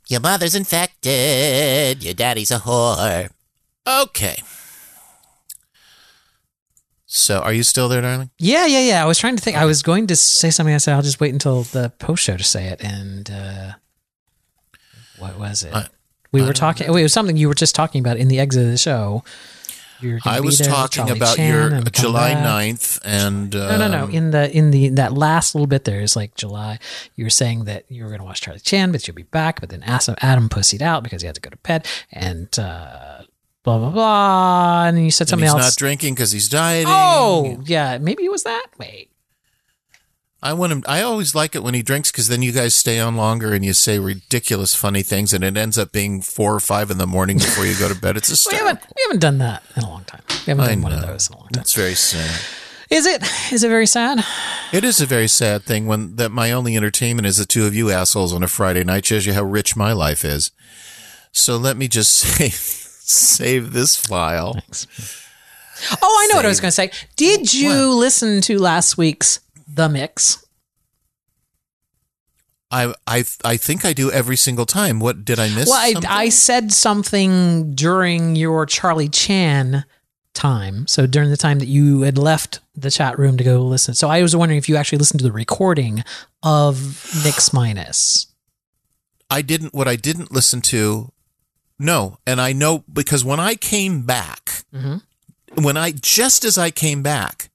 Your mother's infected. Your daddy's a whore. Okay. So, are you still there, darling? Yeah. I was trying to think. I was going to say something. I said, I'll just wait until the post show to say it. And what was it? We were talking. It was something you were just talking about in the exit of the show. I was talking about your July 9th and no. In the that last little bit there is like July. You were saying that you were going to watch Charlie Chan, but you'll be back. But then Adam pussied out because he had to go to bed and blah blah blah. And then you said something else. He's not drinking because he's dieting. Oh yeah, maybe it was that. Wait. I want him. I always like it when he drinks because then you guys stay on longer and you say ridiculous, funny things, and it ends up being 4 or 5 in the morning before you go to bed. It's hysterical. we haven't done that in a long time. We haven't done one of those in a long time. It's very sad. Is it? Is it very sad? It is a very sad thing that my only entertainment is the two of you assholes on a Friday night. Shows you how rich my life is. So let me just save this file. Thanks. Oh, I know what I was going to say. Did you listen to last week's The Mix? I think I do every single time. What did I miss? Well, I said something during your Charlie Chan time. So during the time that you had left the chat room to go listen. So I was wondering if you actually listened to the recording of Mix Minus. I didn't. What I didn't listen to, no. And I know because when I came back, just as I came back,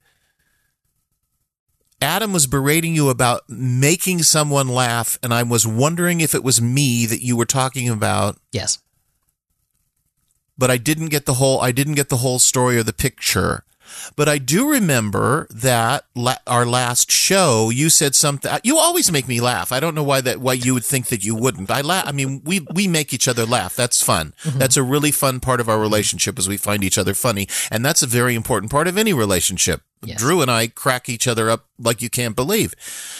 Adam was berating you about making someone laugh, and I was wondering if it was me that you were talking about. Yes. But I didn't get the whole story or the picture. But I do remember that our last show, you said something. You always make me laugh. I don't know why you would think that you wouldn't. I mean, we make each other laugh. That's fun. Mm-hmm. That's a really fun part of our relationship, is we find each other funny, and that's a very important part of any relationship. Yes. Drew and I crack each other up like you can't believe.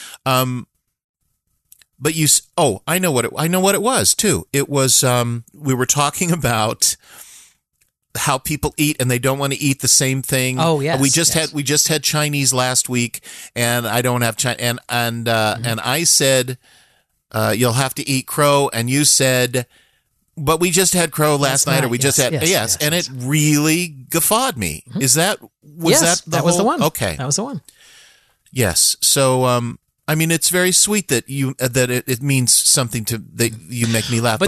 But I know what it was too. It was we were talking about how people eat and they don't want to eat the same thing. Oh yes. We just had Chinese last week, and I don't have Chinese. And I said you'll have to eat crow, and you said, but we just had crow last night, or we just had yes, and it really guffawed me. Mm-hmm. Is that was the one? Okay, that was the one. Yes. So I mean, it's very sweet that it means something that you make me laugh. But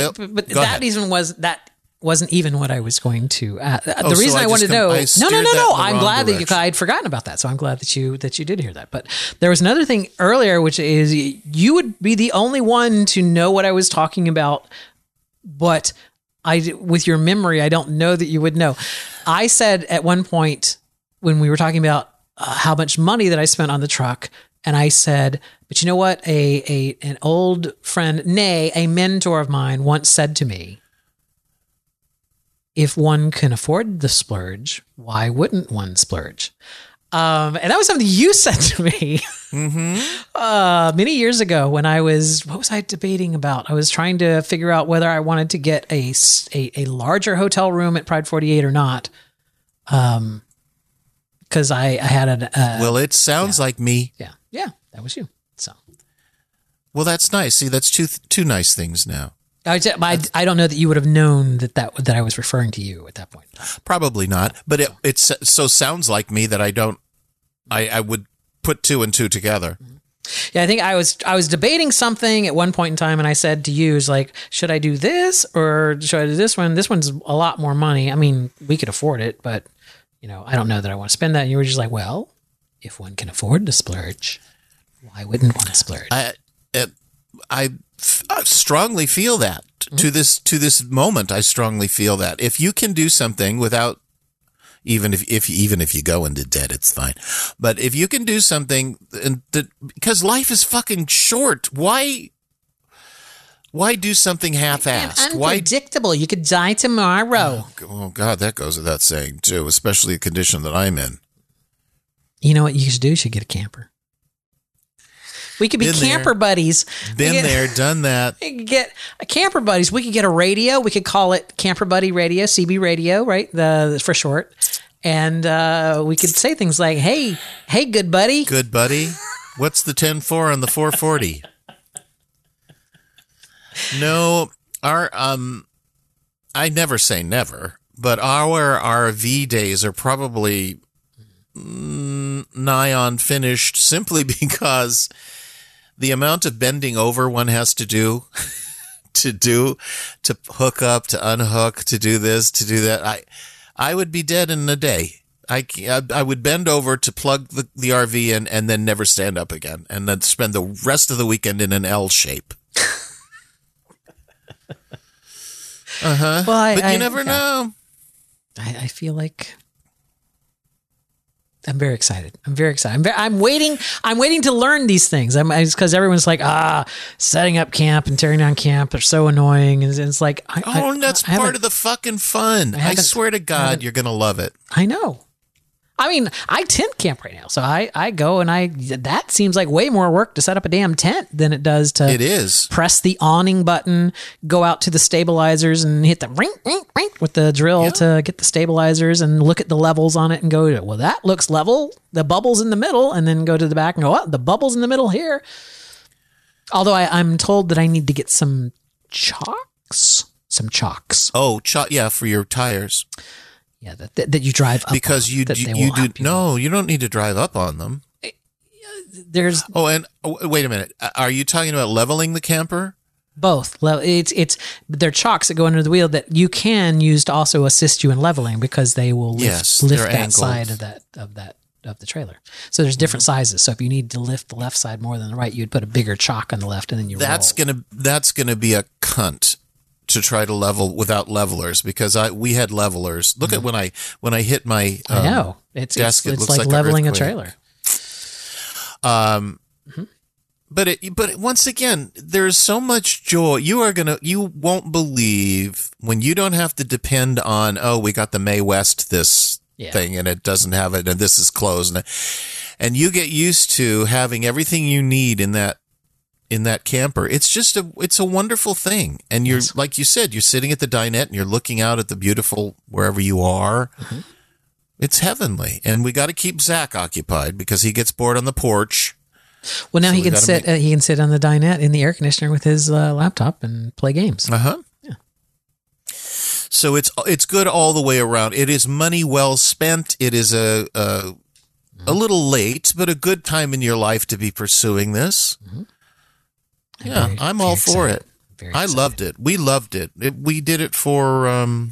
that wasn't even what I was going to. The reason I wanted to know. No. I'm glad that I'd forgotten about that. So I'm glad that you did hear that. But there was another thing earlier, which is you would be the only one to know what I was talking about. But with your memory, I don't know that you would know. I said at one point when we were talking about how much money that I spent on the truck, and I said, but you know what? An old friend, nay, a mentor of mine once said to me, if one can afford the splurge, why wouldn't one splurge? And that was something you said to me many years ago when what was I debating about? I was trying to figure out whether I wanted to get a larger hotel room at Pride 48 or not. Because I had well, it sounds like me. Yeah, that was you. So, well, that's nice. See, that's two nice things now. I don't know that you would have known that I was referring to you at that point. Probably not, but it so sounds like me that I would put 2 and 2 together. Yeah, I think I was debating something at one point in time, and I said to you, should I do this or should I do this one? This one's a lot more money. I mean, we could afford it, but I don't know that I want to spend that. And you were just like, well, if one can afford to splurge, why wouldn't one splurge? I strongly feel that to this moment. I strongly feel that if you can do something without, even if you go into debt, it's fine. But if you can do something, because life is fucking short, why do something half-assed? Unpredictable. You could die tomorrow. Oh God, that goes without saying too, especially the condition that I'm in. You know what you should do? You should get a camper. We could be camper buddies. Been there, done that. We could get a camper buddies. We could get a radio. We could call it Camper Buddy Radio, CB Radio, right? For short. And we could say things like, "Hey, good buddy." Good buddy. What's the 10-4 on the 440? No, I never say never, but our RV days are probably nigh on finished simply because the amount of bending over one has to do to hook up, to unhook, to do this, to do that. I would be dead in a day. I would bend over to plug the RV in and then never stand up again, and then spend the rest of the weekend in an L shape. Well, but you never know. I feel like I'm very excited. I'm waiting to learn these things. Because everyone's like, setting up camp and tearing down camp are so annoying. And it's like, that's part of the fucking fun. I swear to God, you're going to love it. I know. I mean, I tent camp right now. So I go and that seems like way more work to set up a damn tent than it does to press the awning button, go out to the stabilizers and hit the ring, ring, ring with the drill to get the stabilizers and look at the levels on it and go, well, that looks level. The bubble's in the middle, and then go to the back and go, oh, the bubble's in the middle here. Although I'm told that I need to get some chocks. Oh, for your tires. Yeah, that you drive up because you don't need to drive up on them. There's wait a minute. Are you talking about leveling the camper? Both. They're chocks that go under the wheel that you can use to also assist you in leveling because they will lift that angled side of the trailer. So there's different sizes. So if you need to lift the left side more than the right, you'd put a bigger chock on the left and then that's gonna be a cunt to try to level without levelers, because we had levelers. Look at when I hit my I know desk. It's like leveling a trailer. But once again, there's so much joy. You won't believe when you don't have to depend on, we got the May West thing and it doesn't have it and this is closed, and you get used to having everything you need in that camper. It's a wonderful thing. And you're, like you said, you're sitting at the dinette and you're looking out at the beautiful wherever you are. Mm-hmm. It's heavenly. And we got to keep Zach occupied because he gets bored on the porch. Well, now he can sit on the dinette in the air conditioner with his laptop and play games. Uh-huh. Yeah. So it's good all the way around. It is money well spent. It is a little late, but a good time in your life to be pursuing this. Mm-hmm. Yeah, I'm all for it. I loved it. We loved it. We did it for,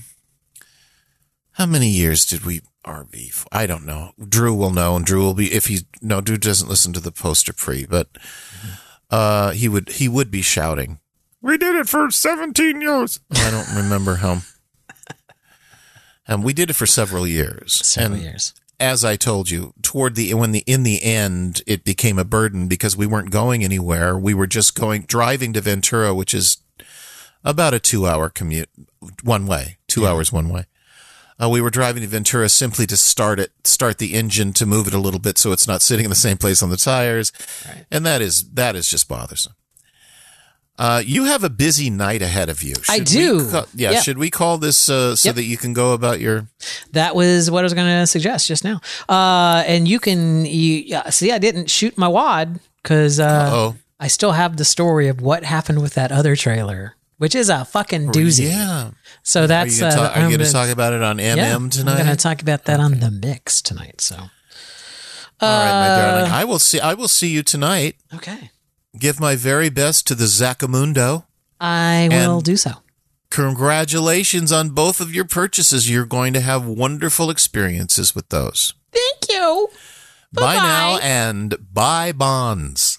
how many years did we RV for? I don't know. Drew will know, and Drew will be, Drew doesn't listen to the Poster Pre, but he would be shouting, we did it for 17 years. I don't remember how. And we did it for several years. Years. As I told you, in the end, it became a burden because we weren't going anywhere. We were just driving to Ventura, which is about a 2-hour commute one way, 2 hours one way. We were driving to Ventura simply to start the engine, to move it a little bit so it's not sitting in the same place on the tires. Right. And that is just bothersome. You have a busy night ahead of you. I do. Should we call this so that you can go about your... That was what I was going to suggest just now. And you can... see, I didn't shoot my wad because I still have the story of what happened with that other trailer, which is a fucking doozy. Yeah. So that's... Are you going to talk about it on MM tonight? I'm going to talk about that on The Mix tonight. So... All right, my darling. I will see you tonight. Okay. Give my very best to the Zackamundo. I will do so. Congratulations on both of your purchases. You're going to have wonderful experiences with those. Thank you. Bye now, and buy bonds.